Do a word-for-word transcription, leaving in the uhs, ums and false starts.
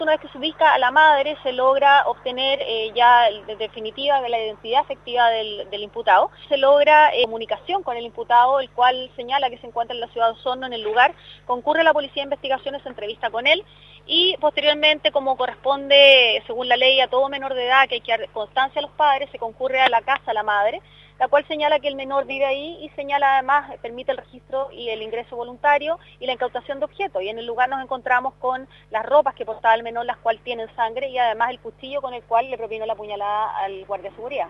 Una vez que se ubica a la madre, se logra obtener eh, ya de definitiva la identidad efectiva del, del imputado. Se logra eh, comunicación con el imputado, el cual señala que se encuentra en la ciudad de Osorno, en el lugar. Concurre la Policía de Investigaciones, se entrevista con él y posteriormente, como corresponde según la ley a todo menor de edad que hay que dar constancia a los padres, se concurre a la casa de la madre, la cual señala que el menor vive ahí y señala además, permite el registro y el ingreso voluntario y la incautación de objetos. Y en el lugar nos encontramos con las ropas que portaba el menor, las cuales tienen sangre, y además el cuchillo con el cual le propinó la puñalada al guardia de seguridad.